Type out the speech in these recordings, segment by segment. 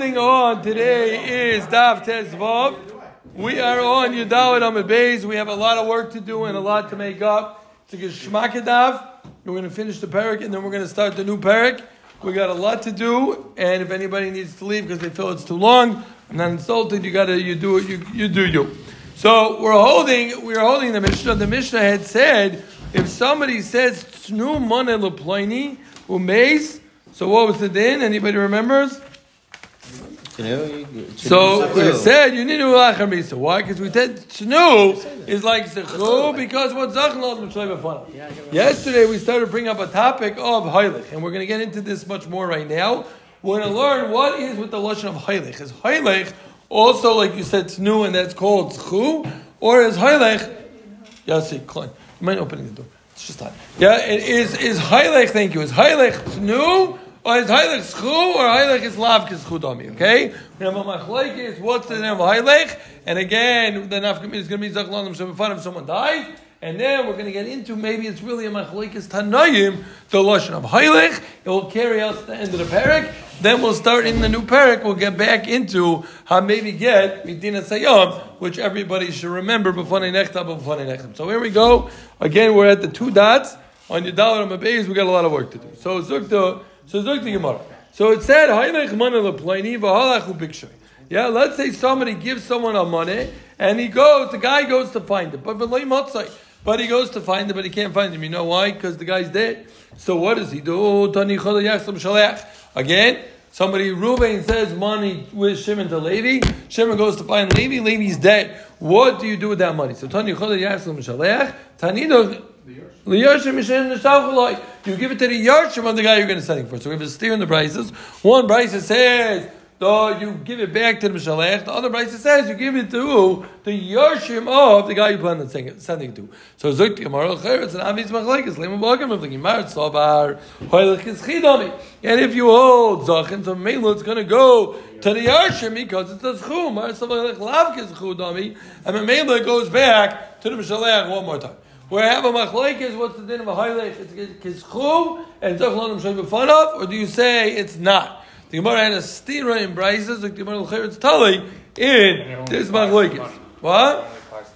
holding on. Today is Daf Tezvav. We are on Yudaled Amud Beis. We have a lot of work to do and a lot to make up. It's a Geshmak Daf. We're going to finish the parak and then we're going to start the new parak. We got a lot to do, and if anybody needs to leave because they feel it's too long, I'm not insulted. You do it. You do you. So we're holding the Mishnah. The Mishnah had said if somebody says Tznu Mane Leploini Umeis. So what was the din? Anybody remembers? So we said you need to lachar misa. Why? Because we said Tznu is like Zechu because what Zachnol M'Shlei. Yesterday we started to bring up a topic of Heilich, and we're going to get into this much more right now. We're going to learn what is with the lashon of Heilich. Is Heilich also like you said Tznu and that's called Zechu, or is Heilich? Yossi Klein, you mind opening the door? It's just time. Yeah, it is Heilich. Thank you. Is Heilich Tznu? Or is Heilich Zchu, or Heilich is Lav K'Zchu Dami, okay? We have a machlekes, what's the name of Heilich? And again, the nafkamid is going to be Zachlon Shemifan if someone dies. And then we're going to get into, maybe it's really a machlekes Tanayim, the Lashon of Heilich. It will carry us to the end of the parak. Then we'll start in the new parak. We'll get back into how maybe get Medina Sayyam, which everybody should remember, B'fanei Nechta, B'fanei Nechem. So here we go. Again, we're at the two dots. On Yudaled Amud Beis, we got a lot of work to do. So Zuk the Gemara. So it said, yeah, let's say somebody gives someone a money, and the guy goes to find it. But he goes to find it, but he can't find him. You know why? Because the guy's dead. So what does he do? Again, Reuben says money with Shimon to Levi. Shimon goes to find Levi. Levi's dead. What do you do with that money? So you give it to the Yarshim of the guy you're going to send it for. So we have a steer in the prices. One price says, you give it back to the Mishalech. The other price says, you give it to the Yarshim of the guy you plan on sending it to. So Zuk Gemara, it's an obvious machlekes. Lema Bagam of the Gemara, Tzavar, Hoylech is Chidami. And if you hold Zachin, so Mela, it's going to go to the Yarshim because it's a Zchum. Mar Tzavar, Lav is Chudami. And then Mela goes back to the Mishalech one more time. Where I have a machlekes, what's the din of a Heilich? It's Kizchu and Zachlon M'Shlei B'fanav, or do you say it's not? The Gemara had a stira in Braises, like the Gemara L'Cheretz Tali in this machlekes. What?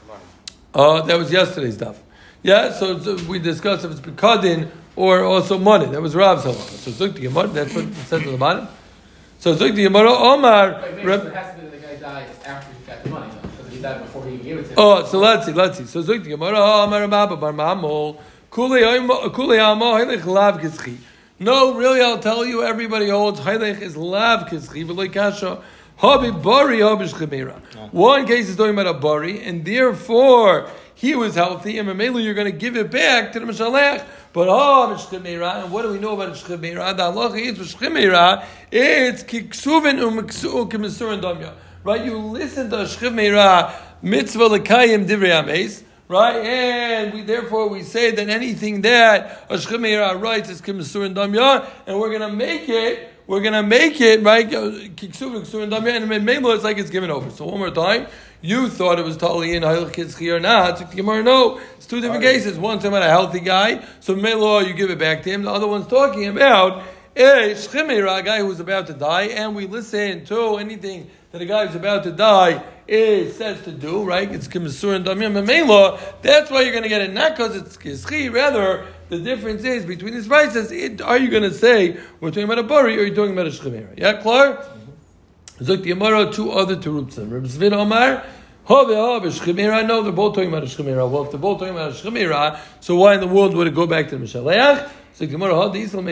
That was yesterday's stuff. Yeah, so we discussed if it's Bekadin or also money. That was Rav's halacha. So Zuk the Gemara, that's what it says at the bottom. So Zuk the Gemara, Omar. It has to be that the guy died after he got the money, though. He died before he gave it to him. Oh, so let's see. So Zuk the Gemara, Amar Rabba Bar Mamol, Kulei Amo Heilich Lav Kizchi. No, really, I'll tell you, everybody holds Heilich is Lav Kizchi, V'loi Kasha, Habi Bari, Habish Chemira. One case is talking about a Bari, and therefore he was healthy, and Mamelu, you're going to give it back to the Mishalech. But Habish Chemira, and what do we know about Chemira? The halacha is with Chemira, it's Kiksuvin U'Kimesur and Damya. Right, you listen to Shchiv Meira mitzvah lekayim divrei ames, right? And we say that anything that Shchiv Meira writes is kimsur and damya, and we're gonna make it, right? Kiksur and damya, and Melo it's like it's given over. So one more time, you thought it was totally in Heilich Kizchi or not? So Gemara, no, it's two different cases. One's talking about a healthy guy, so Melo you give it back to him. The other one's talking about a Shchiv Meira, a guy who's about to die, and we listen to anything that a guy who's about to die says to do, right? It's Kimesur and Damyam and Mela. That's why you're going to get it, not because it's Kizchi. Rather, the difference is between these prices. Are you going to say we're talking about a Bari or are you talking about a Shchemera? Yeah, Clar? Zuk the Gemara, two other Terupsim. Reb Zvid Omar, Shchemera. No, they're both talking about a Shchemera. Well, if they're both talking about a Shchemera, so why in the world would it go back to the Mishalech? So Gemara, was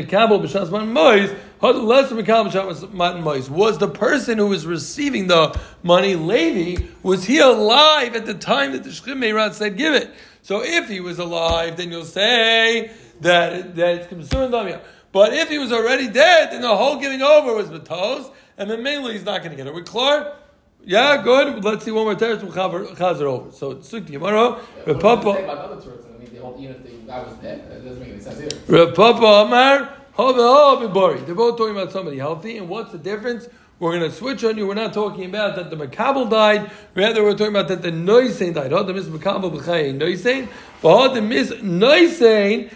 the person who was receiving the money, Levi, was he alive at the time that the Shchim Meirah said give it? So if he was alive, then you'll say that it's concerned Damya. But if he was already dead, then the whole giving over was Batos, and then mainly he's not going to get it. We're clear? Yeah, good. Let's see one more terrace. We'll chaz it over. So Suk Gemara, Rav Papa. Even if the guy was dead, that doesn't make any sense either. Rav Papa Amar, they're both talking about somebody healthy, and what's the difference? we're going to switch on you. We're not talking about that the Makabel died. Rather, we're talking about that the Noisein died. The mis Makabel b'chayin Noisein. The mis Noisein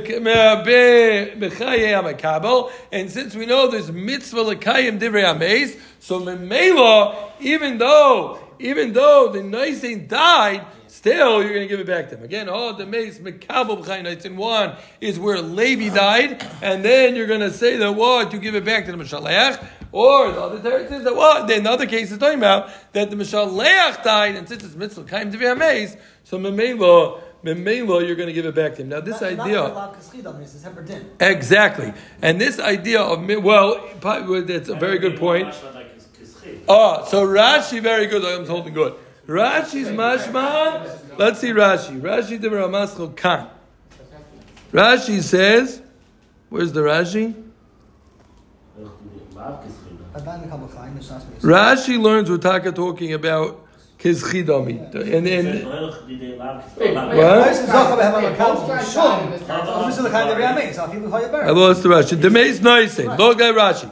b'chayin Makabel. And since we know there's mitzvah l'kayim divrei hameis, so memela, even though the Noisein died, still, you're going to give it back to him. Again, the mace Makabel b'chayin Noisein. One is where Levi died, and then you're going to say that what? You give it back to the Mishaleach. Or the other teretz is that what? Then the other case is talking about that the Mishaleach died, and since it's mitzvah kaim divrei hameis, so memelo, you're going to give it back to him. Now this idea, exactly, and this idea of that's a very good point. So Rashi, very good. I'm holding good. Rashi's mashma. Let's see Rashi. Rashi de Ramaschal Khan. Rashi says, where's the Rashi? Rashi learns we're talking about Kizchidami. And then I lost the Rashi. The Meis Noisin. Look at Rashi.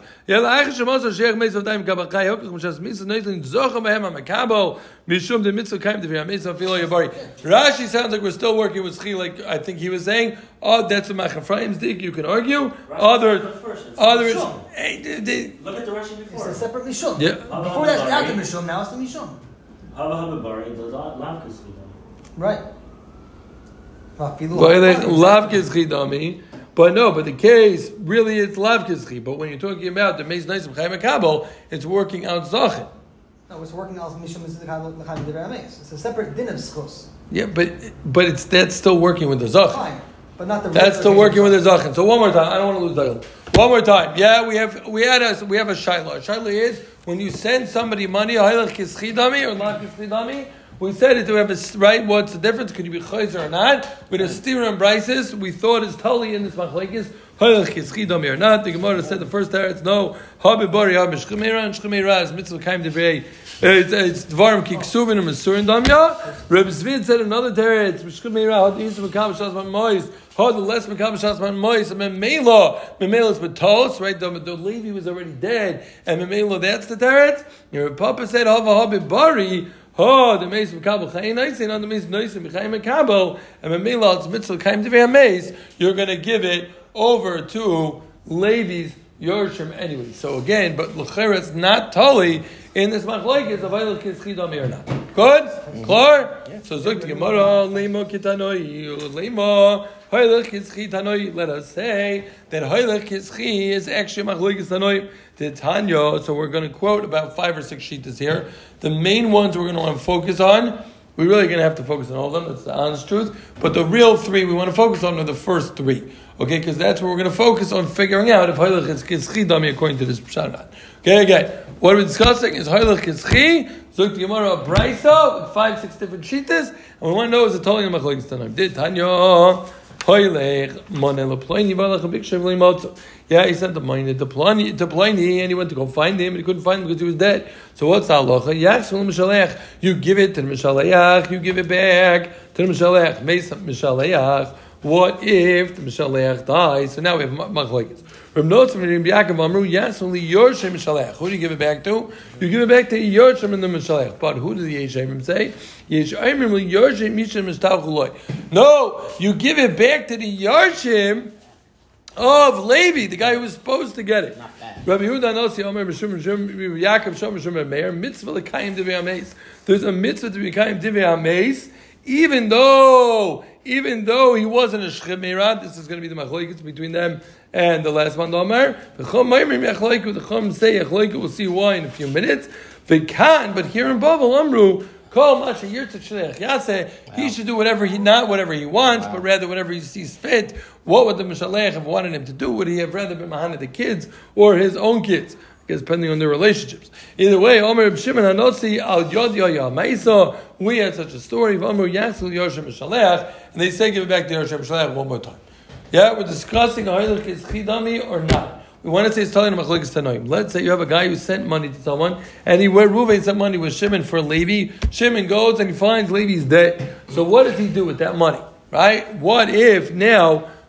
Rashi sounds like we're still working with Schi, like I think he was saying. That's a Machafraim's dig. You can argue. Others. Look at the Rashi before. It's a separate Mishum. Yeah. Before that's without the Mishum, now it's the Mishum. Right. But the case really is lav kizchi. But when you're talking about the meis nice b'chaim makabel, it's working out zachin. No, it's working out mishum is l'chaim divrei hameis. It's a separate din of schus. Yeah, but that's still working with the zachin. Fine, but not the. That's still working with the zachin. So one more time, I don't want to lose zachin. One more time. Yeah, we have a shayla. A shayla is when you send somebody money, haylach kizchidami or lav kizchidami. We said it to have a right. What's the difference? Could you be chayzer or not? With a steer and brises, we thought is totally in this machlekes. Haylach kizchidami or not? The Gemara said the first teretz no. Habibari habishchmeira and shchmeira is mitzvah kaim divrei. It's dvarim kiksuvin and mesurin damya. Reb Zvid said another teretz bishchmeira had the yisuf mekam shasman mois. Had the less mekam shasman mois. And memela is betos. Right, the Levi was already dead, and memela that's the teretz. Your Papa said habibari. The mace of Kabel Chayin Noisin on the mace Noisin B'Chaim Kabel and Memela it's Mitzvah Chaim Divrei Hameis. You're going to give it over to Levi's Yorshim anyway. So again, but l'chera it's not totally in this machlokes of Haylach Kizchidami or not. Good, klar. So Zok the Gemara Lema Kitanoi Lema Haylach Kizchitanoi. Let us say that Haylach Kizchi is actually machlokes Tanoi. Tanya, so we're going to quote about 5 or 6 shitas here. The main ones we're going to want to focus on, we're really going to have to focus on all of them, that's the honest truth. But the real 3 we want to focus on are the first 3. Okay, because that's where we're going to focus on figuring out if Haylach is Kizchi according to this Pshat or not. Okay, again, what we're discussing is Haylach Kizchi, Zok the Gemara Braisa, with 5, 6 different shitas, and we want to know is the Toli and Machlokes Tanaim. Did Tanya, Haylach, Monel Ploini, Balach, Big Shev Limotzo. Yeah, he sent the money to Pliny, and he went to go find him, and he couldn't find him because he was dead. So what's the halacha? You give it to the Mishaleach, you give it back to the Mishaleach. Mesa Mishaleach. What if the Mishaleach dies? So now we have machlokes. From notes from Rabbi Yaakov Amru, yes, only Yorshim Mishaleach. Who do you give it back to? You give it back to Yorshim and the Mishaleach. But who do the Yeshayim say? Yeshayim Yorshim Mishim Mishtachuloi. No, you give it back to the Yorshim of Levi, the guy who was supposed to get it. Rabbi Yehuda Nossi Omer Yaakov Shomer Shomer Meir mitzvah l'kayim divrei hameis. There's a mitzvah to be kayim divrei hameis, even though he wasn't a shchemira. This is going to be the machlokes between them and the last one. Omer the Chum say achloiku. We'll see why in a few minutes. But here in Bavel Amru. He should do whatever he wants, but rather whatever he sees fit. What would the Mishaleach have wanted him to do? Would he have rather been Mahana the kids or his own kids? Because depending on their relationships. Either way, Omer Shimon Hanotzi al Yod Yoya Maisa. We had such a story of Omer Yasul Yoshim Mishaleach, and they say give it back to Yoshim Mishaleach one more time. Yeah, we're discussing Haylach is Chidami or not. We want to say it's telling machlokes tanoim. Let's say you have a guy who sent money to someone, and Reuven sent money with Shimon for Levi. Shimon goes and he finds Levi's dead. So what does he do with that money? Right? What if now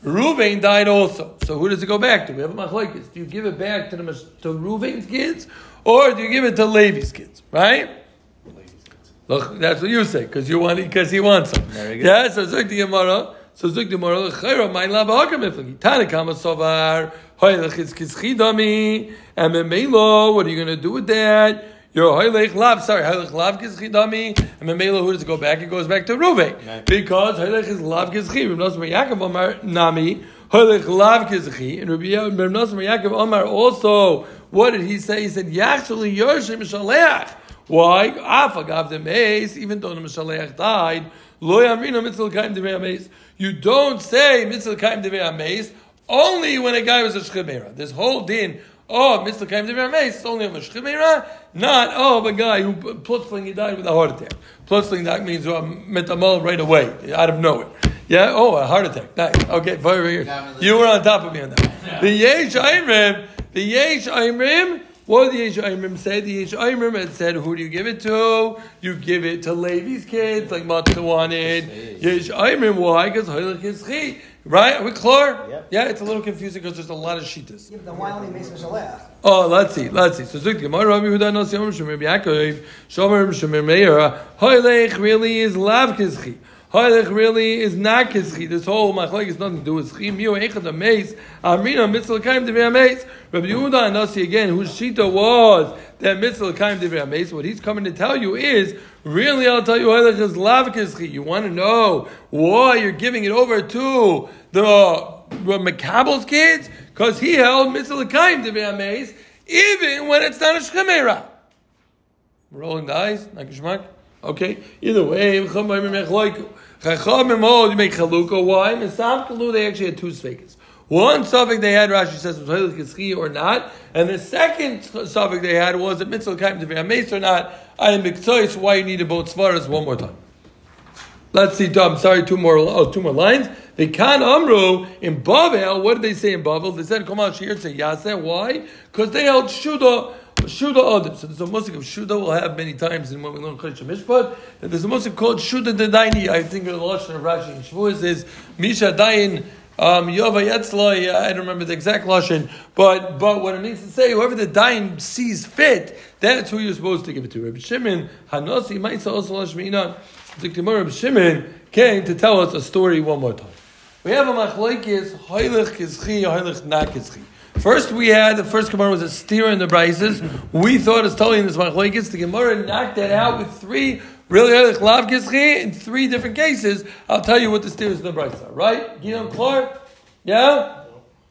Reuven died also. So who does it go back to? We have a machlokes. Do you give it back to Reuven's kids, or do you give it to Levi's kids? Right? Look, that's what you say because he wants them. Yeah. So zuk the Gemara. So zuk the Gemara. Chayra mein lab hakam ifli. Tanakama sovar. Hoylech is kischidami. And memelo. What are you going to do with that? Your hoylech lav. Sorry, hoylech lav kischidami. And memelo. Who does it go back? It goes back to Reuven because hoylech is lav kischi. Reb Nosson bar Yaakov Omar nami. Hoylech lav kischi. And Reb Nosson bar Yaakov Omar also. What did he say? He said yachshuli yoshim shaleach. Why? Afagav the mace, even though the Mishaleach died, lo yamrina mitzvah kaim devei mace. You don't say mitzvah kaim devei mace only when a guy was a shchemera. This whole din of mitzvah kaim devei mace is only of a shchemera, not of a guy who plutzling he died with a heart attack. Plutzling that means metamal right away, out of nowhere. Yeah. Oh, a heart attack. Nice. Okay. Very good. You were on top of me on that. The Yesh Aimrim. What did the Yesh Aimrim say? The Yesh Aimrim had said, who do you give it to? You give it to Levi's kids, like Matzah wanted. Yesh Aimrim, why? Because Hoylech is Chi. Right? Are we clear? Yep. Yeah, it's a little confusing because there's a lot of shittas. Yeah, but then why only makes Mishaleach? Oh, let's see. So Zuk Gemara, Rabbi Yehuda Nasi Yom Shemir Yaakov, Shomer Shemir Meir, Hoylech really is Lav Kizchi. Hoylech really is not kizchi. This whole machlok has nothing to do with chi. Miu echad ameis. Amrina mitzvah kaim devei ameis. Rabbi Yehuda and Nasi again, whose shita was that mitzvah kaim devei ameis. What he's coming to tell you is, really, I'll tell you, hoylech is lav kizchi. You want to know why you're giving it over to the Makabel's kids? Because he held mitzvah kaim devei ameis, even when it's not a shchemera. Rolling the eyes, not geschmack. Okay, either way, you make chalukah. Why? Mesam they actually had two sveikas. One suffix they had, Rashi says, was hoylech kizchi or not, and the second suffix they had was a mitzvah kaim devei ameis or not. I am miktois. Why you needed both svaras one more time? Let's see. I'm sorry, two more lines. They can amru in Bavel. What did they say in Bavel? They said, "Come on, shir to yaseh." Why? Because they held shuda. Shuda Adam. So there's a musik of Shuda we'll have many times in when we learn Chodesh Mishpat. There's a musik called Shuda Dedaini. I think the lashon of Rashi and Shavuos is Misha Dayin Yova Yetzloi. I don't remember the exact lashon, but what it means to say, whoever the Dayin sees fit, that's who you're supposed to give it to. Rabbi Shimon Hanasi Ma'isa also Lashminan. The Gemara of Shimon came to tell us a story one more time. We have a machlokes hoylech kizchi, hoylech not kizchi. First, the first Gemara was a steer in the Brises. We thought it's totally in this machlokes. The Gemara knocked that out with three really lav kizchi in three different cases. I'll tell you what the steers in the Brises are. Right? Gideon Clark? Yeah?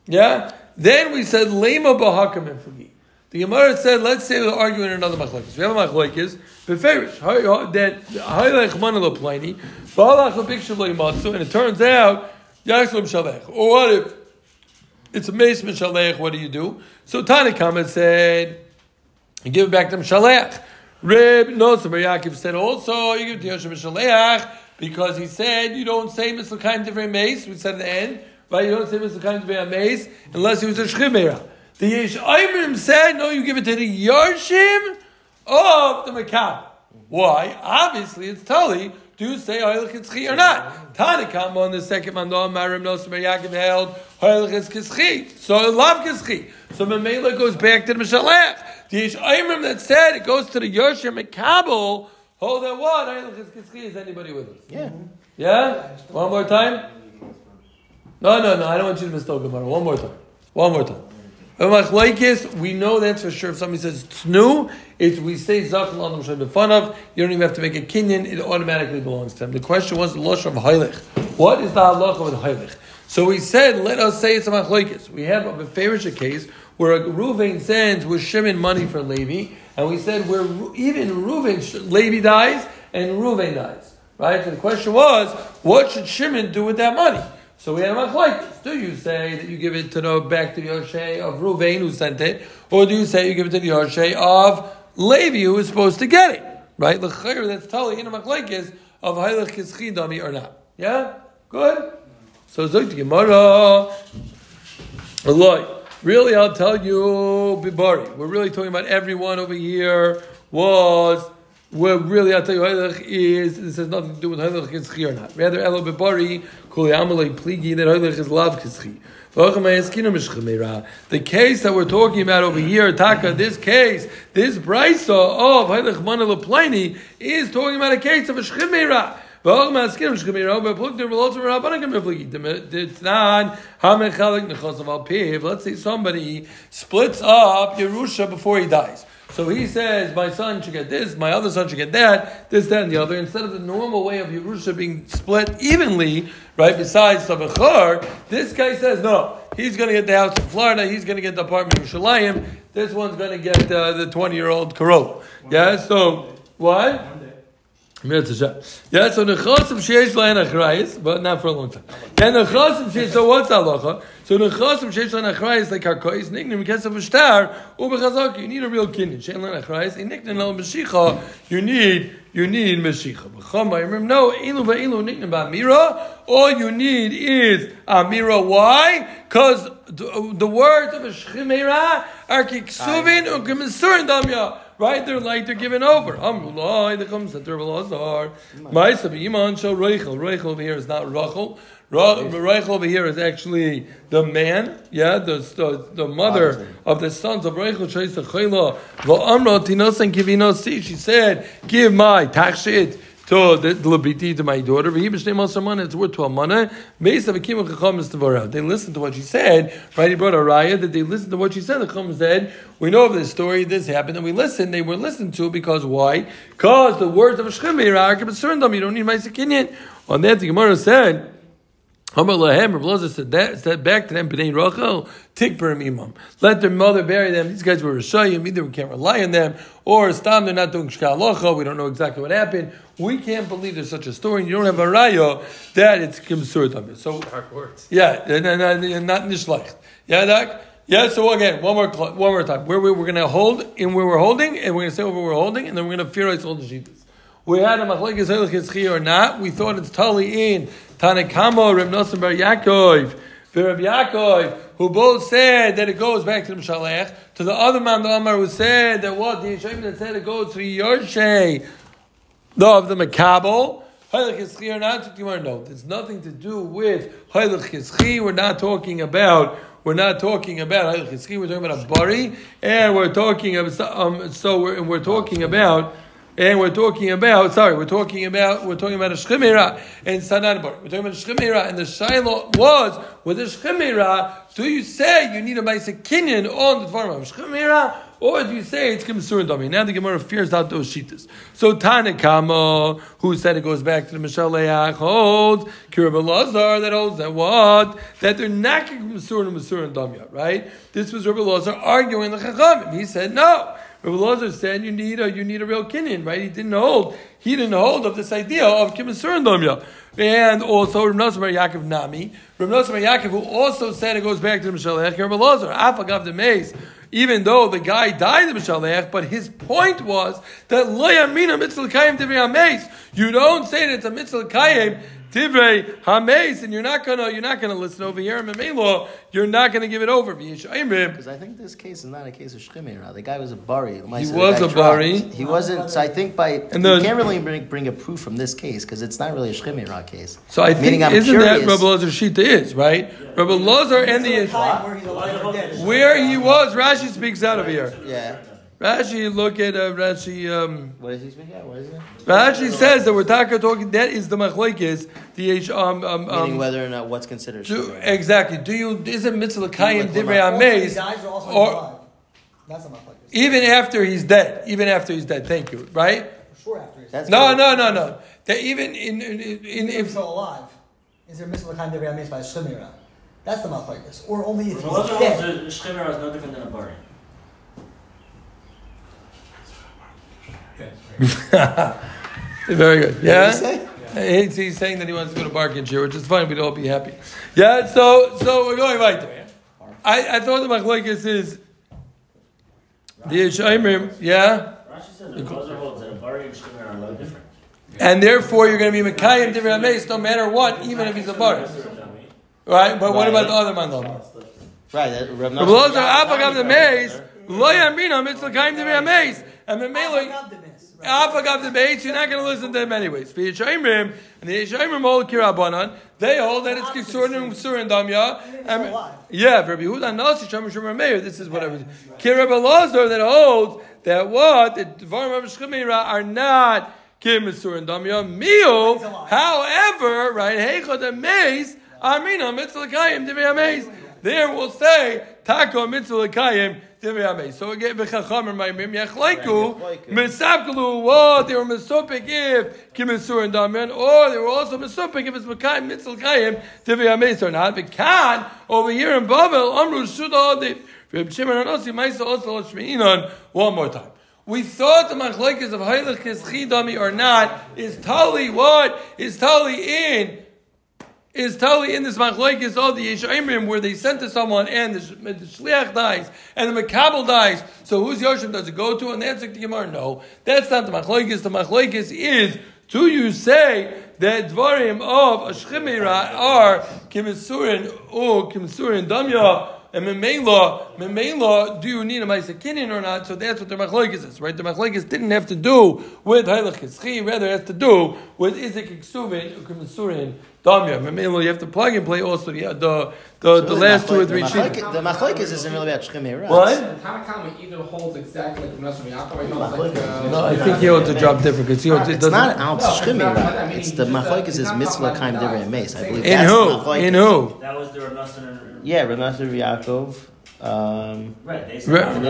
Then we said lema b'hakam infagi. The Gemara said, let's say we're arguing another machlokes. We have a machlokes, beferish that haylech manalo pliny, ba'alach l'bikshav lo'imatzu, and it turns out yachslim shalech. Or what if it's a meis mishalech? What do? So Tanakama said, you give it back to Mishalech. Reb Nosson bar Yaakov said also, you give it to Yoshim Mishalech, because he said, you don't say Mitzvah Divrei Meis, we said at the end, right? You don't say Mitzvah Divrei Meis, unless he was a Shchimera. The Yesh Aimrim said, no, you give it to the Yarshim of the Makab. Why? Obviously, it's Tali. Do you say Hoylech Kizchi or not? Tanakam on the second mandam, Reb Nosson bar Yaakov held Hoylech Kizchi. So Lav Kizchi. So Memela goes back to the Mishalech. The Yesh Aimrim that said it goes to the Yershim Makabel. Hold on, what? Hoylech Kizchi. Is anybody with us? Yeah. Yeah? One more time? No. I don't want you to miss the Gemara. One more time. We know that's for sure. If somebody says tznu, we say zach l'adam shem b'fanav. You don't even have to make a kinyan; it automatically belongs to them. The question was the lashon of haylech. What is the halacha with haylech? So we said, let us say it's a machlokes. We have a Beferisha case where a Reuven sends with Shimon money for Levi, and we said where even Levi dies and Reuven dies. Right. So the question was, what should Shimon do with that money? So we had a machlokes. Do you say that you give it back to the Yoshei of Reuven who sent it, or do you say you give it to the Yoshei of Levi who is supposed to get it? Right? L'chayr, that's totally in a machlokes of haylech kizchi dami or not. Yeah, good. So Zok the Gemara. Really, I'll tell you, Bibari. We're really talking about everyone over here was What really I tell you Hailech is this has nothing to do with Hailech Kischi or not. Rather, Elo Bebari Kuli Amalei Pligi that Hailech is Lav Kischi. The case that we're talking about over here, Taka, this case, this brisa of Hailech Mana Leplini is talking about a case of a Shchimera. Let's say somebody splits up Yerusha before he dies. So he says, my son should get this, my other son should get that, this, that, and the other. Instead of the normal way of Yerusha being split evenly, right, besides the Bechor, this guy says, no, he's going to get the house in Florida, he's going to get the apartment in Yerushalayim, this one's going to get the 20-year-old Corolla. Yeah, so, what? Yeah, so nechasim sheish lahen achrayis, but not for a long time. And nechasim sheish, so what's halacha? So nechasim sheish lahen achrayis like karkois nickname kesef v'shtar ubechazak. You need a real kinyan. Shein lahen achrayis, a nickname lo meshicha. You need meshicha. B'chama no ilu ve'ilu nickname ba'amira. All you need is amira. Why? Because the words of a shchimera are kiksuvin u'gemisurin damya. Right, they're given over. Reichel over here is not Rachel. Reichel over here is actually the man, the mother of the sons of Reichel. She said, give my tachshit to the Labiti, to my daughter. It's worth to a mana. They listened to what she said. Right, he brought a raya that they listened to what she said. The Chum said, we know of this story, this happened, and we listened. They were listened to because why? Because the words of a Shchimera are concerned them. You don't need my Sekinyan. On that, the Gemara said, Amar Lahem, Rabbi Loza said back to them, B'nai Rachel, Tikber Imam. Let their mother bury them. These guys were Rishayim, either we can't rely on them, or Stam, they're not doing Shkalacha, we don't know exactly what happened. We can't believe there's such a story, and you don't have a raya that it's Kimsur Tamir. So, dark words. Yeah, not Nishlach. Yeah, Dak? Yeah, so again, one more time. Where we're going to hold, and where we're holding, and we're going to say where we're holding, and then we're going to fear all the Shitas. We had a machlekes Hailech Kischi or not. We thought it's totally in Tanakama, Reb Nosson Bar Yaakov, Reb Yaakov, who both said that it goes back to the Mishalech, to the other man, the Amar, who said that what the Yeshayim that said it goes to the Yorshay of the Makabel. Hailech Kischi or not? No, there's nothing to do with Hailech Kischi. We're not talking about Hailech Kischi. We're talking about a bari, and we're talking about we're talking about a Shchimera and Sanan Bar. We're talking about a Shchimera, and the Shiloh was with a Shchimera. Do you say you need a Maisa Kinyan on the farm of Shchimera, or do you say it's Kimsur Dami? Now the Gemara fears out those Shitas. So Tanakama, who said it goes back to the Mishaleach, holds Kirab Lazar that holds that what? That they're not Kimsur and Dami, right? This was Rabbi Lazar arguing the Chachamim. He said no. Rabbi Lazar said you need a real kinyan, right? He didn't hold of this idea of Kimsur and Damya. And also Rabbi Nosson Bar Yaakov Nami. Rabbi Nosson Bar Yaakov, who also said it goes back to the Mishalech, Rabbi Lazar, Afagav the Mace, even though the guy died in the Mishalech, but his point was that Lo Yamina Mitzvah Kayim Divrei HaMeis. You don't say that it's a Mitzvah Kayim Divrei HaMeis, and you're not gonna listen over here. Memelo, you're not gonna give it over. Because I think this case is not a case of Shchimera. The guy was a bari. He was a bari. He wasn't. So I think you can't really bring a proof from this case because it's not really a Shchimera case. So I think isn't that Rabbi Lazar's Shita is right? Yeah. Rabbi Lazar and the where he was. Rashi speaks out of here. Yeah. Rashi, look at Rashi. What is he speaking at? What is it? Rashi says that we're talking. That is the machlekes. Meaning whether or not what's considered. Exactly. Is it mitzvah kayim divrei hameis or that's a machlekes? Even after he's dead. Thank you. Right. Sure. After he's dead. No. That even if still alive, is there mitzvah kayim divrei hameis by shchimera? That's the machlekes. Or only if he's dead. Shchimera is no different than a bari. Very good. Yeah? He's saying that he wants to go to Barkinshire, which is fine. We'd all be happy. Yeah, so we're going right there. I thought the machlekes is the Yeshayim, yeah? Rashi says the Lazar holds that a bari and shchimera are no different. And therefore you're going to be Mekayim Divrei HaMeis no matter what, even if he's a bari. Right? But what about the other man though? Right. Rabbi Lazar, Afagav the Meis, Lo Yamina Mitzvah Kayim Divrei HaMeis. And the Melech. Afagav the Beis, you're not going to listen to them anyways. The Yeshayimrim, and the Yeshayimrim hold Kirabanan, they hold that it's Kisur and Damya. Yeah, Rabbi Yehuda Nasi, Shemar Meir, this is what I was. Kirab Elazar that holds that what? The Dvarim of Shemira are not Kisur and Damya. Mio, however, right, Heichot and Meis, Amina, Mitzvah Kayim, Divrei HaMeis. There we'll say, Tako Mitzvah Kayim, so again, v'chachamim ma'imim yachlaiku misapkalu. What they were misopik if kimisur and damyan, or they were also misopik if it's mekayim mitzvah kayim tiviyamei or not. But can over here in Babel amru shuda adif. Reb Shimon Anosi ma'isa also shmeinon. One more time. We thought the machlokes of Hailech Kischi Dami or not is totally what is totally in. Is totally in this machlokes of the Yeshayimrim where they sent to someone and the shliach dies and the makabel dies. So whose yoshim does it go to? And the answer to Gemara, no, that's not the machlokes. The machlokes is, do you say that dvarim of a shchimera are kimisurin or kimisurin damya? And Memela, do you need a Maisa Kinyan or not? So that's what the Machlokes is, right? The Machlokes didn't have to do with Hailech Kischi, rather it has to do with Izik Iksuvin, Ukimasurin, Damya. Memela, you have to plug and play also the last 2 or 3 sheets. The Machlokes isn't really about Shchimei. What? The Tanakh either holds exactly like the Nessim Yaakov, or he holds like... No, I think he holds a drop different, because he holds it doesn't... It's not out Shchimei. It's the Machlokes is Mitzvah Kaim Divrei Meis. I believe that's the In who? That was the Rav. Yeah, Rav Yaakov. Right, they said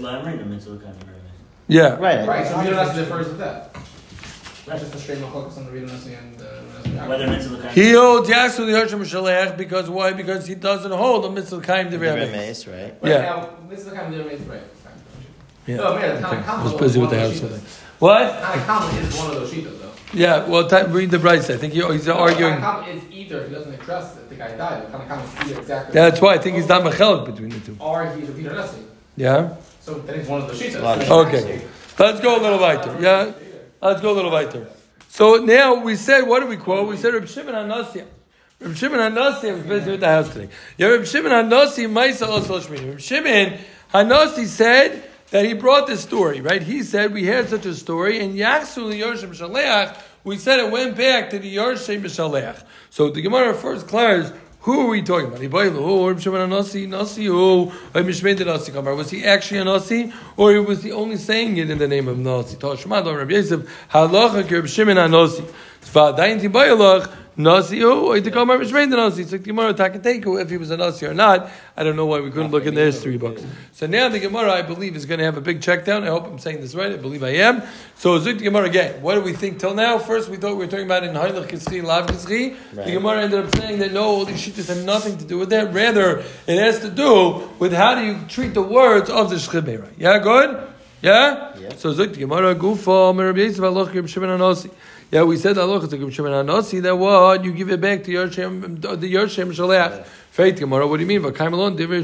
yeah. Right, so Rita Nasi differs with that. That's just a straight focus on the Rita Nasi and whether mitzvah. He holds Yasu the Yoshim Shalech because why? Because he doesn't hold a mitzvah kaim divrei meis, right? Yeah. Now, mitzvah kaim divrei meis, right? Yeah. No, man, I was busy with the house. What? Tanakh is one of those shitas, though. Yeah. Well, read the Bryce. I think he's arguing. Tanakh is either he doesn't trust that the guy died. Tanakh is either exactly. That's why I think he's not mechelik between the two. Or he's a Rita Nasi. Yeah. So then he's one of those shitas. Okay. Let's go a little weiter. Yeah. Let's go a little weiter. So now we said, what do we quote? We said Reb Shimon HaNasi. Reb Shimon HaNasi, I was busy with the house today. Yeah, Reb Shimon HaNasi, Maisa Osel Shmini. Reb Shimon HaNasi said that he brought this story, right? He said, we had such a story, and Yachsu Yorshem Shaleach, we said it went back to the Yorshem Shaleach. So the Gemara first declares, who are we talking about? Was he actually a Nasi? Or was he only saying it in the name of Nasi? Nasi, if he was a Nasi or not. I don't know why we couldn't look in the history books. So now the Gemara, I believe, is going to have a big check down. I hope I'm saying this right. I believe I am. So Zuk the Gemara again. What do we think till now? First, we thought we were talking about in Hailech Kischi, Lav Kischi. Right. The Gemara ended up saying that no, all these shittas have nothing to do with that. Rather, it has to do with how do you treat the words of the Shchimera. Yeah, good? Yeah? So Zuk the Gemara, Gufa, Rabbi Yosef, Aloch, Reb Shimon HaNasi. Yeah, we said Aloch is a Reb Shimon HaNasi, that what? You give it back to Yorshem Shaleach. Faith Gemara, what do you mean? But we learned above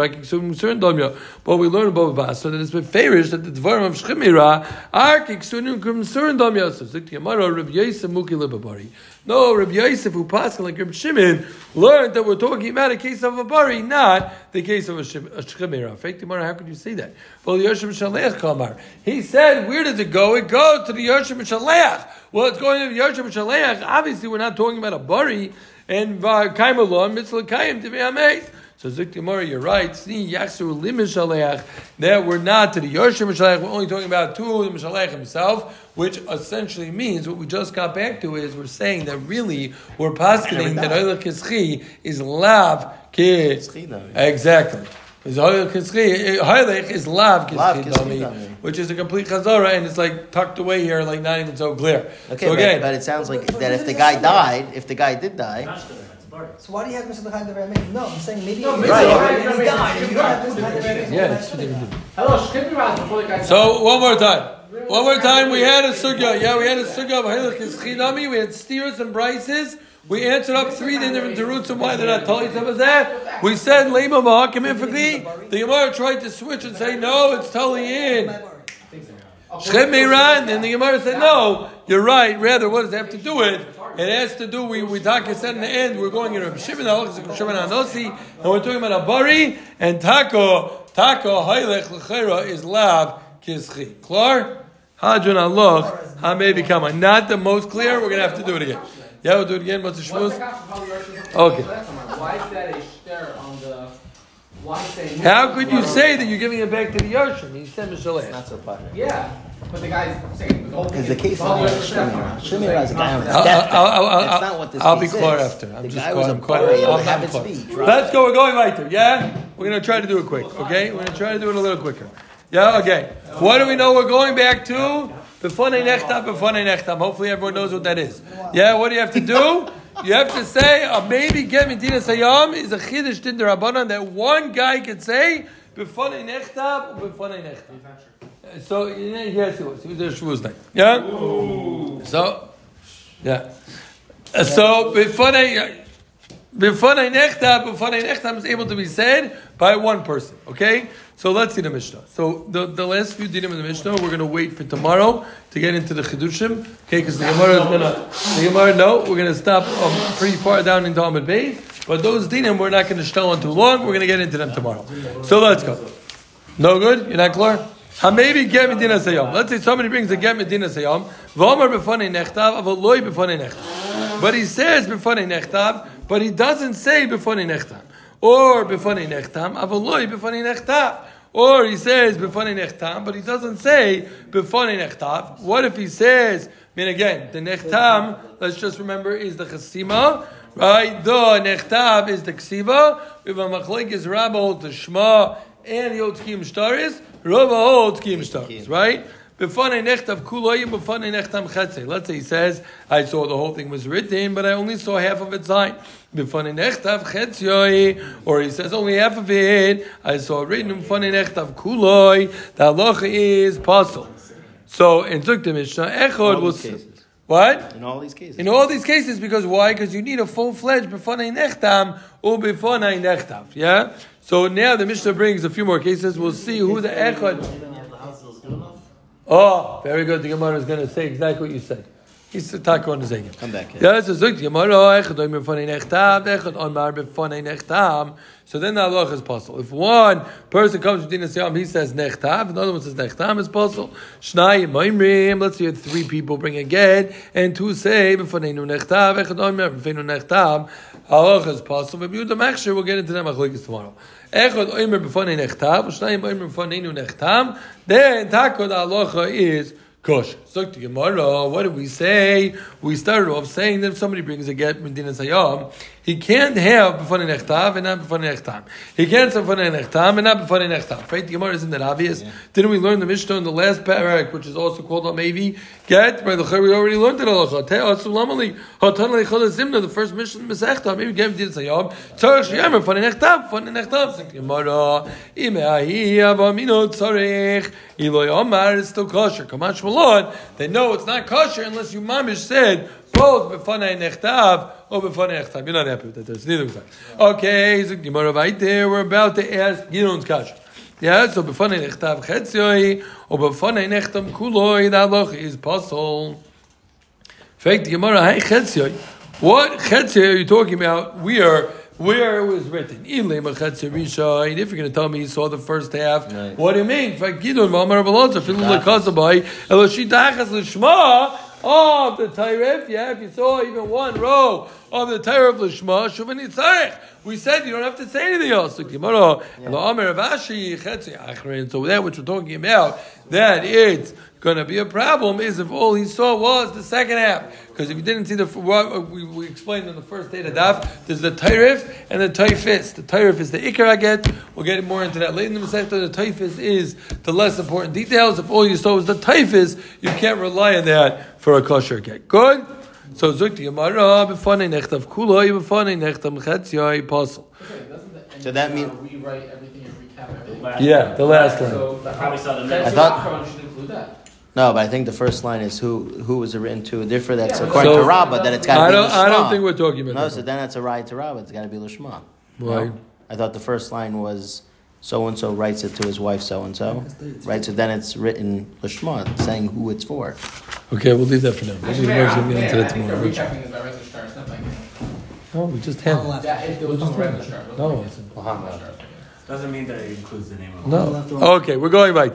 Bas, so that it's been favored that the Dvarim of Shchimera are Kiksunim Kumsurin Damya. So Zik Gemara, Reb Yosef Muki Libabari. No, Reb Yosef, who passed like Reb Shimon, learned that we're talking about a case of a bari, not the case of a Shchimera. Faith Gemara, how could you say that? Well, Yorshem Shaleach Kamar. He said, where does it go? It goes to the Yorshem Shaleach. Well, it's going to the Yorshem Shaleach. Obviously, we're not talking about a bari. And Kaim Alon, Mitzvah Kaim Tivei HaMeis. So Zik Gemara, you're right. See, Yachsu Lim Shaleach. That we're not to the Yorshem Shaleach. We're only talking about to the Shaleach himself, which essentially means what we just got back to is we're saying that really we're positing that Hailech Kischi is Lav Kischi. Exactly. Hailech is Lav Kischi, which is a complete chazara, and it's like tucked away here, like not even so clear. Okay, so again, but it sounds like that if the guy died, if the guy did die. So why do you have Mr. L'chaim Devrei Meis? No, I'm saying maybe he died. And he died. And you don't have Mr. L'chaim Devrei Meis. Yeah. Hello, Shchimera before the guy. So one more time, we had a sugya. Yeah, we had a sugya of Hailech Kischi Dami. We had steers and brises. We answered up 3 different roots and why they're not totally that. We said Lema Mahakim Infagli. The Gemara tried to switch and say no, it's totally in Shchimera, and then the Gemara said no, you're right. Rather, what does it have to do with? It has to do. We said in the end we're going into Reb Shimon HaNasi, and we're talking about a bari and Tako Hailech L'Chera is Lav Kischi. Klar? Hadron aloch, ha maybe kama. Not the most clear. We're gonna have to do it again. Yeah, we'll do it again. What's the shvus? Okay. Why is that a shter on the? Why say? How could you say that you're giving it back to the Yarshim? He said Mishaleh. Not so popular. Yeah, but the guy's saying the whole thing. Because the case is Shemira. Shemira is a guy on his That's not what this I'll be case clear is. after. I'm The just guy was a quiet. party I'm on not Habit's quiet. feet. Let's go. We're going right. Yeah? We're going to try to do it quick. Okay? We're going to try to do it a little quicker. Yeah? Okay. What do we know we're going back to? B'fonei nechtam, b'fonei nechtam. Hopefully everyone knows what that is. Yeah? What do you have to do? You have to say, maybe get Medina Sayyam is a Chiddush Din D'Rabbanan that one guy could say, b'fonei nechtam or b'fonei nechtam. So, yes, he was. He was there Shavuos night. Yeah? Ooh. So, yeah. So, b'fonei nechtam is able to be said by one person. Okay? So, let's see the Mishnah. So, the last few dinim in the Mishnah, we're going to wait for tomorrow to get into the Chidushim. Okay? Because the Gemara is going to, we're going to stop pretty far down into Amud Beis. But those dinim, we're not going to shtel on too long. We're going to get into them tomorrow. So, let's go. No good? You're not clear? Maybe get Medina Sayyam. Let's say somebody brings a get Medina Sayyam. V'omar b'fonei nechtav, avaloy b'fonei nechtav. But he says b'fonei nechtav, but he doesn't say b'fonei nechtav. Or b'fonei nechtam, avaloy b'fonei nechtav. Or he says b'fonei nechtam, but he doesn't say b'fonei nechtav. What if he says, again, the nechtam, let's just remember, is the chasima, right? The nechtav is the ksiva. If a machlik is rabba holds the shma, and he holds kiyum shtaris, Rava holds kiyum shtaris, right? B'fonei nechtav kuloyim, b'fonei nechtam chetze. Let's say he says, I saw the whole thing was written, but I only saw half of its line. B'fonei nechtav chetzoi, or he says only half of it, I saw it written, b'fonei nechtav kuloy, the halacha is pasul. So, in Zukta Mishnah, Echod will say, what? In all these cases. In all these cases, because why? Because you need a full-fledged b'fonei nechtam, or b'fonei nechtav, yeah? So now the Mishnah brings a few more cases. We'll see who the Echad. Oh, very good. The Gemara is going to say exactly what you said. He's the Taka on the Zegin. Come back here. Yeah, so Zuk Gemara, Echad oimer b'fonei nechtav, Echad omar b'fonei nechtam. So then the halach is possible. If one person comes to Dina Siyam, he says nechtav, another one says nechtam, it's possible. Shnai moimrim, let's say 3 people bring a get, and 2 say b'foneinu nechtav, Echad omer b'foneinu nechtam. Halach is possible. But we'll get into them tomorrow. Echad omer b'fonei nechtav, Shnai moimrim b'foneinu nechtam. Then takod halacha is kosher. So to Gemara, what did we say? We started off saying that if somebody brings a get Medina Sayyam, he can't have b'fonei nechtav and not b'fonei nechtam. He can't have b'fonei nechtam and not b'fonei nechtam. Right? The Gemara, isn't that obvious? Yeah. Didn't we learn the Mishnah in the last parak, which is also called Amevi? Get by the Chayr, we already learned it. The first Mishnah in Masechta, maybe get Medina Sayyam. Tzarech sheyemer b'fonei nechtam, b'fonei nechtam. So Gemara, imeahi avamino tzarech iloy omar is still kosher. Kamash malon. They know it's not kosher unless you mamish said both b'fonei nechtav or b'fonei nechtam. You're not happy with that. There's neither side. Okay, so Gemara right there. We're about to ask Gidon's kasha. Yeah, so b'fonei nechtav chetzioi or b'fonei nechtam kuloi. The halach is pasul. In fact, the Gemara, hey chetzioi. What chetzioi are you talking about? Where it was written. If you're going to tell me you saw the first half, right. What do you mean? Of the Tairef, yeah, if you saw even one row of the Tairef Lishma, Shuvani Tzarech. We said you don't have to say anything else. So that which we're talking about, that it's going to be a problem is if all he saw was the second half. Because if you didn't see what we explained on the first day of the daf, there's the Tairif and the Taifis. The Tairif is the Ikar Aget. We'll get more into that later in the Masechta. The Taifis is the less important details. If all you saw was the Taifis, you can't rely on that for a kosher get. Good? So Zukti Gemara, b'fonei nechtav kuloi, b'fonei nechtam chetziyoi, pasul. So that means rewrite everything and recap everything. Yeah, the last line. So probably saw the I thought should include that. no, but I think the first line is who was it written to. Therefore, that's according to Rabbah that it's got to be Lishma. I don't think we're talking about no, that. So then that's a right to Rabbah. It's got to be Lishma. Why? No? I thought the first line was so and so writes it to his wife so and so. Right, so then it's written Lishma, saying who it's for. Okay, we'll leave that for now. We'll get into that tomorrow. Recapping is by regular stars, not by No, we just had it. Yeah, it was on regular star. No, it's Doesn't mean that it includes the name of no. Okay, we're going right there.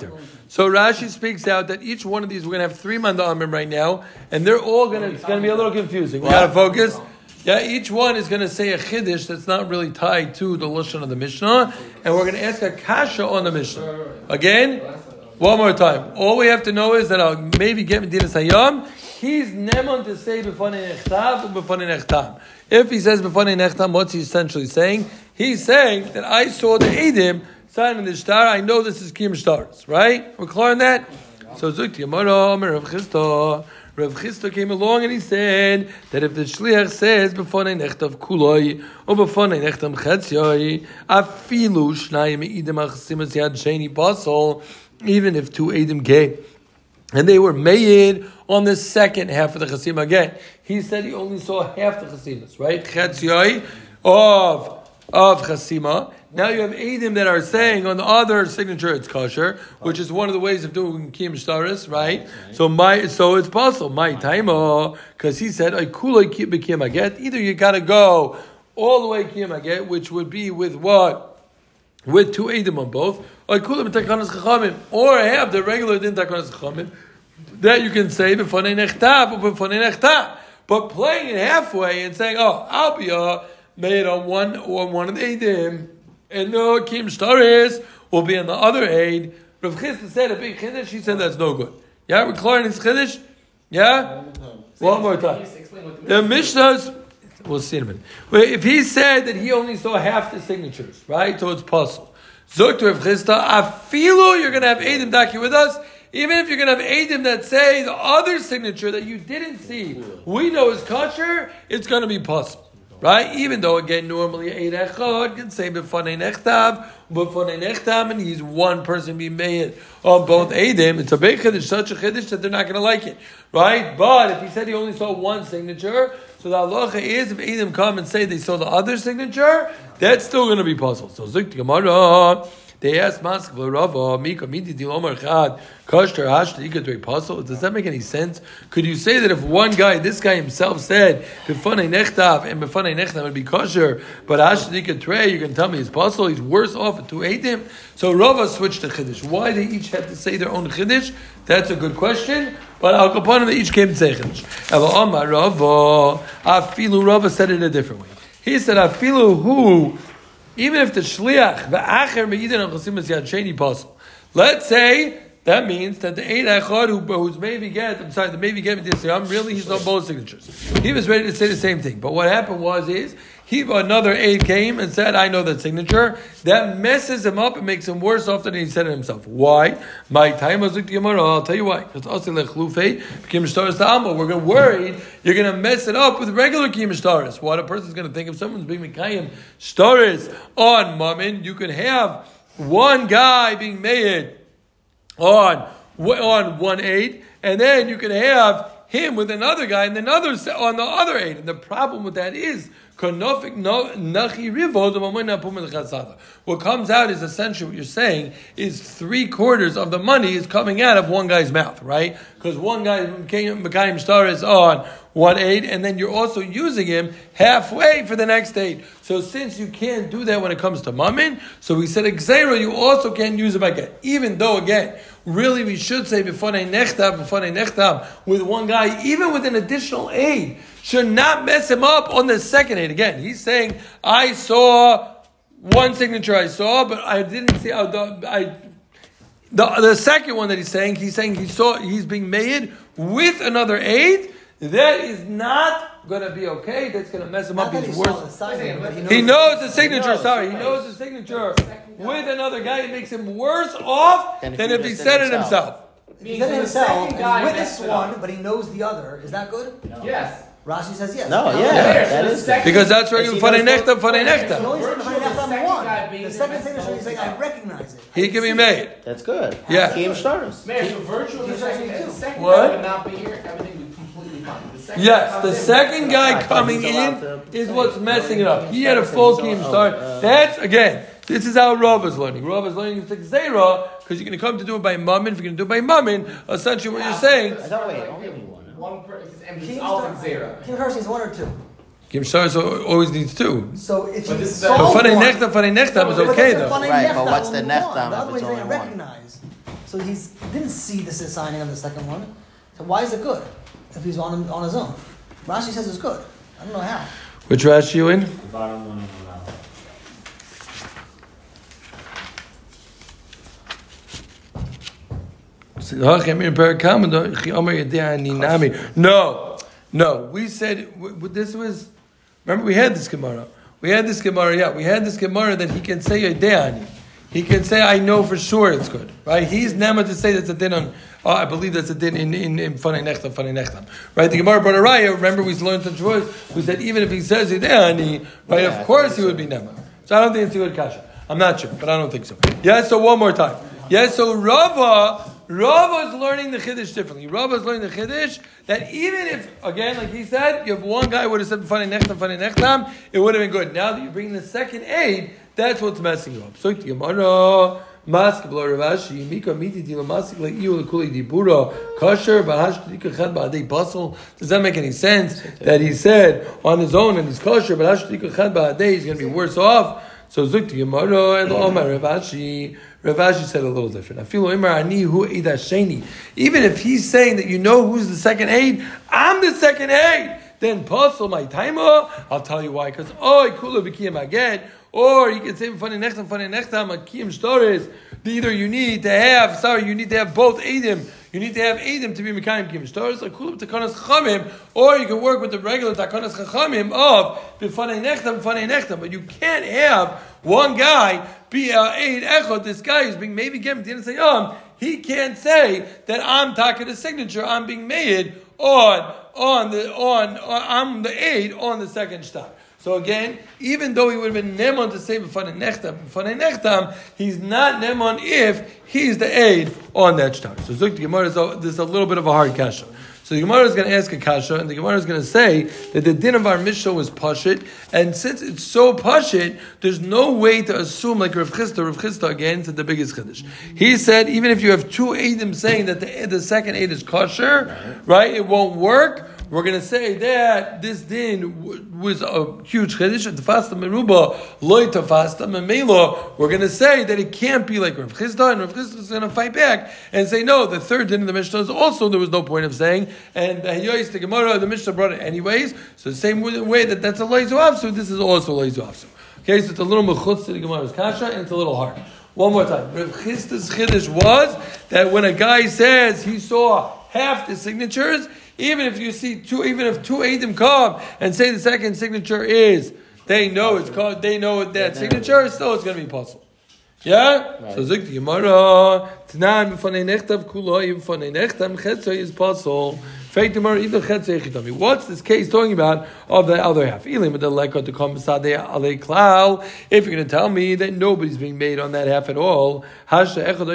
So Rashi speaks out that each one of these, we're going to have 3 mandamim right now, and they're all going to, it's going to be a little confusing. We got to focus. Yeah, each one is going to say a chiddush that's not really tied to the lashon of the Mishnah, and we're going to ask a kasha on the Mishnah. Again, one more time. All we have to know is that I'll maybe get Medinas Hayam. He's nemon to say b'fanei nechtav or b'fanei nechtam. If he says b'fanei nechtam, what's he essentially saying? He's saying that I saw the Eidim signing the shtar. I know this is Kiyum Shtaris, right? We're clear on that? So Zuk Yamara, Rav Chisda. Rav Chisda came along and he said that if the shliach says b'fanei nechtav kuloi or b'fanei nechtam chetziyoi, afilu shnayim eidim achasimas yad sheni basol, even if 2 eidim came and they were made on the second half of the chasima. Again, he said he only saw half the chasimas, right? Chetziyoi of chasima. Now you have eidim that are saying on the other signature it's kosher, which is one of the ways of doing kiyum shtaris, right? So it's possible. My taima, because he said I kulay kiyum aget. Either you got to go all the way kiyum aget, which would be with what? With 2 eidim on both, or have the regular din takanas chachamim that you can say b'fanei nechtav or b'fanei nechtav. But playing it halfway and saying, "Oh, I'll be made on one of the eidim, and no kiyum shtaris will be on the other aid." Rav Chisda said a big chiddush. She said that's no good. Yeah, we're clear in his chiddush. Yeah, one more time. The Mishnahs. We'll see in a minute. But if he said that he only saw half the signatures, right? So it's possible. Zok to Rav Chisda, afilu, you're going to have eidim daki with us. Even if you're going to have eidim that say the other signature that you didn't see, we know is kosher, it's going to be possible. Right? Even though, again, normally Eid Echad can say b'fanei nechtam, and he's one person being made on both Eidim. It's a big chiddush, such a chiddush that they're not going to like it. Right? But if he said he only saw one signature, so the halacha is if Eidim come and say they saw the other signature, that's still going to be possible. So Zik Gemara, they asked Maskva Rava, Mika Midi Di Omar Chad, Kashtar Hashta Ikadrei Pasul. Does that make any sense? Could you say that if one guy, this guy himself said, B'fanei Nechtav and B'fanei Nechtav would be kosher, but Hashta Ikadrei, you can tell me it's possible, he's worse off at 2 eidim? So Rava switched to Chiddush. Why they each had to say their own Chiddush? That's a good question. But Al Kapanim, they each came to say Chiddush. Omar Rava, Afilu Rava said it a different way. He said, Afilu hu, even if the shliach, the acher me'idin al-chasimas yad sheni pasul. Let's say that means that the Eid Echad who's maybe the maybe get really he's on both signatures. He was ready to say the same thing. But what happened is another Eid came and said, I know that signature. That messes him up and makes him worse off than he said it himself. Why? My time was I'll tell you why. Because we're worried you're going to mess it up with regular Kiyum Shtaris. What a person's going to think if someone's being Mekayim Shtaris on Mammon, you can have one guy being made on 1/8, and then you can have him with another guy and another on the other 8. And the problem with that is what comes out is essentially what you're saying is 3/4 of the money is coming out of one guy's mouth, right? Because one guy Mekayim Shtar is on 1/8, and then you're also using him halfway for the next 8. So since you can't do that when it comes to Mammon, so we said Xera, you also can't use him again. Even though, again, really we should say B'fanei Nechtam with one guy, even with an additional 8, should not mess him up on the second 8. Again, he's saying, I saw one signature but I didn't see the second one that he's saying he's being made with another 8. That is not going to be okay. That's going to mess him up. He's worse. He knows the signature. He knows the signature with another guy. It makes him worse off than if he said it himself. If he said it himself and he witnessed one, but he knows the other, is that good? No. Yes. Rashi says yes. No, that is because that's where you Fanei Nechtam. The second signature is saying, I recognize it. He can be made. That's good. Yeah. Kiyum Shtaris. Man, so virtually the second what? guy would not be here. Everything would be completely fine. Yes, the second guy coming in is what's messing it up. He had a full Kiyum Shtar. That's, again, this is how Rav is learning. Rav is learning it's like Zera, because you're going to come to do it by Mammon. If you're going to do it by Mammon, essentially what you're saying... only one. One person, and it's all Zera. Kiyum Shtar is 1 or 2. Kiyum Shtar always needs 2. So if you But saw Fanei Nechtam is okay though. Right, but what's the Nechtam if it's only 1? So he didn't see this is signing on the second one. So why is it good if he's on his own? Rashi says it's good. I don't know how. Which Rashi you in? The bottom one on No. We said this was. Remember, we had this Gemara. We had this Gemara that he can say Yodeani. He can say, I know for sure it's good. Right? He's never to say that's a din on. I believe that's a din in Fanei Nechtam. Right? The Gemara brought a raya. Remember, we learned such voice. We said even if he says Yodeani, right? Of course he would be never. So I don't think it's a good kasha. I'm not sure, but I don't think so. Yeah. So one more time. Yeah. So Rava is learning the Chiddush differently. Rava is learning the Chiddush that even if, again, like he said, you have one guy who would have said Fanei Nechtam, it would have been good. Now that you're bringing the second aid, that's what's messing you up. So the Gemara, Mask Blo Ravashi, Mika Miti Tilo Masik like Iu Lekuli Dibura, Kosher, Bahash Tikachad Ba'adei Basel. Does that make any sense? That he said on his own and he's kosher, Bahash Tikachad Ba'adei, he's going to be worse off. So Zukti Gemara and Omar Ravashi said a little different. I feel even if he's saying that you know who's the second aid, I'm the second aid. Then Pasal my timer. I'll tell you why. Because Kula B'kiyam Aged. Or you can say Fanei Nechtam, Kiyam stories. Either you need to have both Eidim. You need to have Eidim to be Mekayim Kiyam stories, or Kulub Takanas Chachamim, or you can work with the regular Takanas Chachamim of Fanei Nechtam. But you can't have one guy be Eid Echot. This guy is being maybe given to say, he can't say that I'm talking the signature. I'm being made I'm the aid on the second star. So again, even though he would have been Nemon to say B'fanei Nechtam, he's not Nemon if he's the aid on that star. So Zuk the Gemara, there's a little bit of a hard kasha. So the Gemara is going to ask a kasha, and the Gemara is going to say that the din of our Mishnah was pashit, and since it's so pashit, there's no way to assume like Rav Chisda again said the biggest chiddush. He said even if you have two eidim saying that the second aid is kosher, right, it won't work. We're going to say that this din was a huge chiddush. Tafasta meruba loy tafasta memela. We're going to say that it can't be like Rav Chisda, and Rav Chisda is going to fight back and say no. The third din of the Mishnah is also there was no point of saying, and the Gemara, the Mishnah brought it anyways. So the same way that's a loizu afsu, this is also a loizu afsu. Okay, so it's a little mechutz to the Gemara's kasha, and it's a little hard. One more time, Rav Chisda's chiddush was that when a guy says he saw half the signatures. Even if two Eidim come and say the second signature is, they know that signature, still it's going to be possible. Yeah? Right. So Zik the Gemara, Tanan B'fanei Nechtam Kuloi B'fanei Nechtam Chetzoi is possible. What's this case talking about of the other half? If you're going to tell me that nobody's being made on that half at all, right?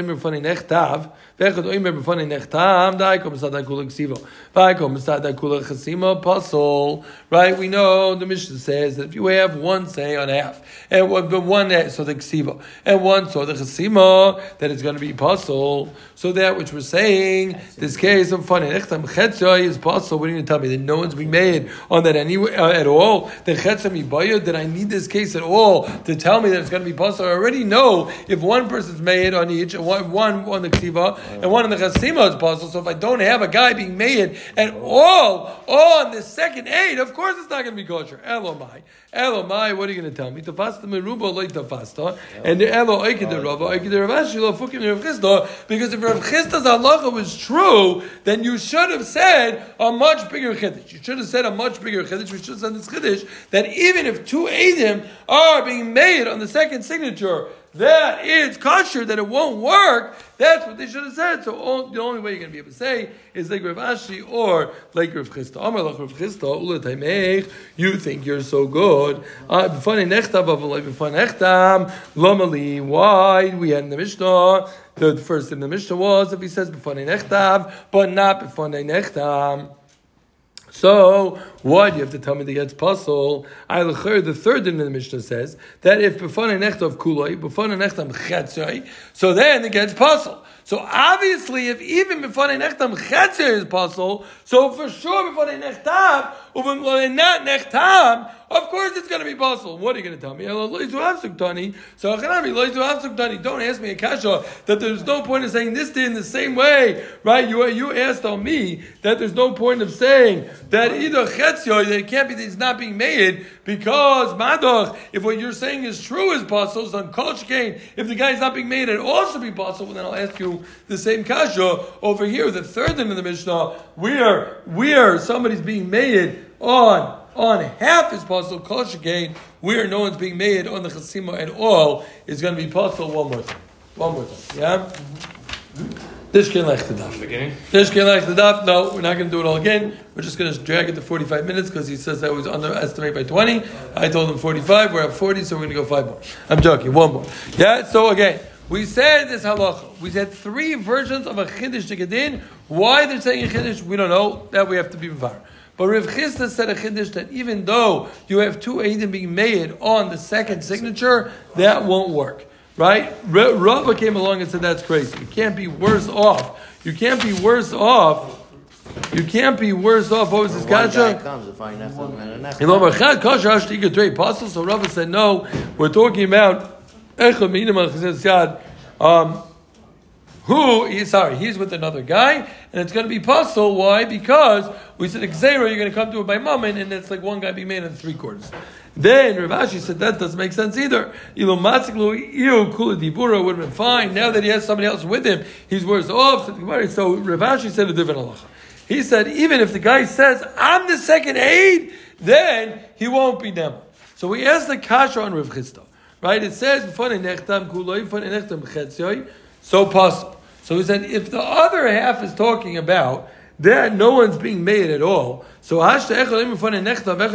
We know the Mishnah says that if you have one say on half, and one so the ksiva, and one so the chasima, that it's going to be possible. So that which we're saying, this case of Fanei Nechtam Chetzoi is possible. What are you going to tell me? That no one's being made on that anyway at all? That Chetzoi Mibayah, that I need this case at all to tell me that it's going to be possible? I already know if one person's made on each, one on the ksiva, and one on the chasima is possible. So if I don't have a guy being made at all on the second aid, of course it's not going to be kosher. Elomai, what are you going to tell me? Tafasta meruba loy tafasta, and the Elo oikid the Rava, oikid the Ravashi lo fukim the Rav Chisda, because if Rav Chisda's halacha was true, then you should have said a much bigger chiddush. You should have said a much bigger chiddush. We should have said this chiddush that even if two eidim are being made on the second signature, that it's kosher, that it won't work. That's what they should have said. So the only way you're going to be able to say is like Rav Ashi or like Rav Chisda. Amar lach Rav Chisda, ula taimech, you think you're so good. B'fanei nechtam, v'avolai b'fanei nechtam, lomali. Why? We had in the Mishnah, the first in the Mishnah was if he says b'fanei nechtam, but not b'fanei nechtam. So, what you have to tell me that gets puzzle? The third in the Mishnah says that if b'fanei nechtam kuloi, b'fanei nechtam chetzoi, so then it gets puzzle. So obviously, if even B'fanei Nechtam Chetzia is possible, so for sure B'fanei Nechtav, not Nechtam, of course it's going to be possible. What are you going to tell me? So don't ask me a kasha that there's no point in saying this in the same way, right? You asked on me that there's no point of saying that either Chetzia, that it can't be that it's not being made, because Madoch, if what you're saying is true is possible, so on Kol Shekain, if the guy is not being made, it also be possible, then I'll ask you the same kasha over here, the third end of the Mishnah, where somebody's being made on half is possible, Kol Shekain, where no one's being made on the Chasima at all, is going to be possible one more time, yeah? Dishkin Lech Tadaf. Dishkin Lech Tadaf. No, we're not going to do it all again. We're just going to drag it to 45 minutes because he says that was underestimated by 20. I told him 45. We're at 40, so we're going to go 5 more. I'm joking. 1 more. Yeah. So again, we said this halacha. We said 3 versions of a chiddush tikadin. Why they're saying a chiddush, we don't know. That we have to be mevar. But Rav Chisda said a chiddush that even though you have 2 eidim being made on the second signature, that won't work. Right? Rava came along and said that's crazy. You can't be worse off. What was his kasha? So Rava said no. We're talking about he's with another guy, and it's going to be puzzle. Why? Because we said Xera, you're going to come to it by Mammon, and it's like one guy being made in 3/4. Then Rav Ashi said that doesn't make sense either. Would have been fine. Now that he has somebody else with him, he's worse off. So Rav Ashi said a different halacha. He said even if the guy says I'm the second aid, then he won't be them. So we asked the kasha on Rav Chisda. Right? It says so possible. So he said if the other half is talking about that no one's being made at all. So so he said if the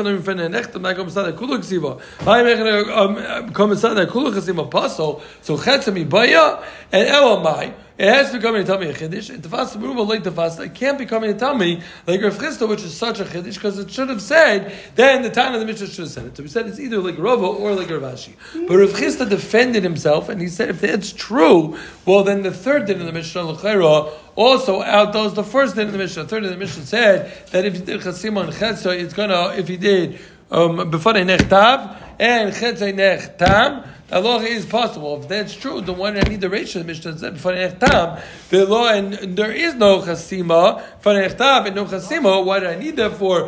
and elamai, it has to be coming to tell me a chiddush. And tefas meruba like tefas, it can't be coming to tell me like Rav Chisda, which is such a chiddush, because it should have said. Then the time of the Mishnah should have said it. So we said it's either like Rava or like Rav Ashi. But Rav Chisda defended himself, and he said if that's true, well then the third din of the Mishnah l'chayra also outdoes the first din of the Mishnah. The third din of the Mishnah said that if you did chasima and chetzah, it's gonna if you did b'fanei nechtav and chetzah nechtam. Allah is possible. If that's true, then why do I need the ratio? The Mishnah said the law and there is no chasima and no chasima. Why do I need that for?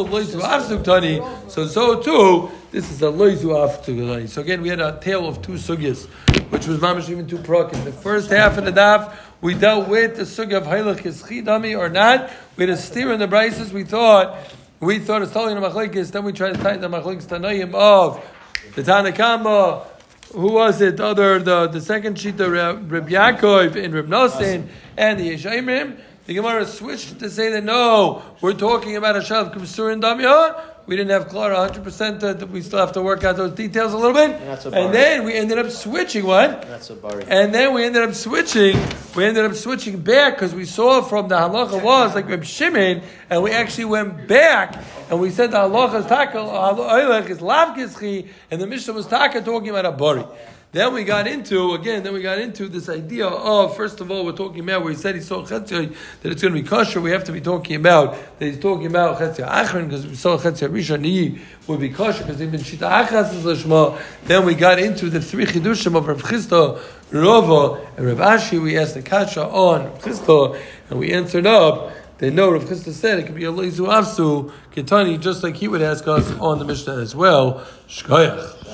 So too, this is a loizu afsuktani. So again, we had a tale of 2 sugyas, which was mamish even 2 prakim. The first half of the daf, we dealt with the sugya of hailach is chidami or not. We had a steer in the brises. We thought it's totally in the machlekes. Then we tried to tighten the machlekes tanaim of the Tanakama. Who was it? The second sheet, the Reb Yaakov and Reb Nosson and the Yeshayimrim. The Gemara switched to say that no, we're talking about a Shav Kumsur and Damya. We didn't have Clara 100%. We still have to work out those details a little bit. And then we ended up switching what? And then we ended up switching. We ended up switching back because we saw from the halacha was like Reb Shimon, and we actually went back and we said the halacha is taka is lav kischi, and the Mishnah was taka talking about a bari. Then we got into this idea of, first of all, we're talking about where he said he saw Chetzia, that it's going to be kosher. We have to be talking about that he's talking about Chetzia Achron, because we saw Chetzia Rishon would be kosher, because even Shita Achas is Lashma. Then we got into the 3 chidushim of Rav Chisda, Rava, and Rav Ashi. We asked the kasha on Rav Chisda, and we answered up. They know Rav Chisda said it could be a Leizu Afsu, Ketani, just like he would ask us on the Mishnah as well. Shkoyach.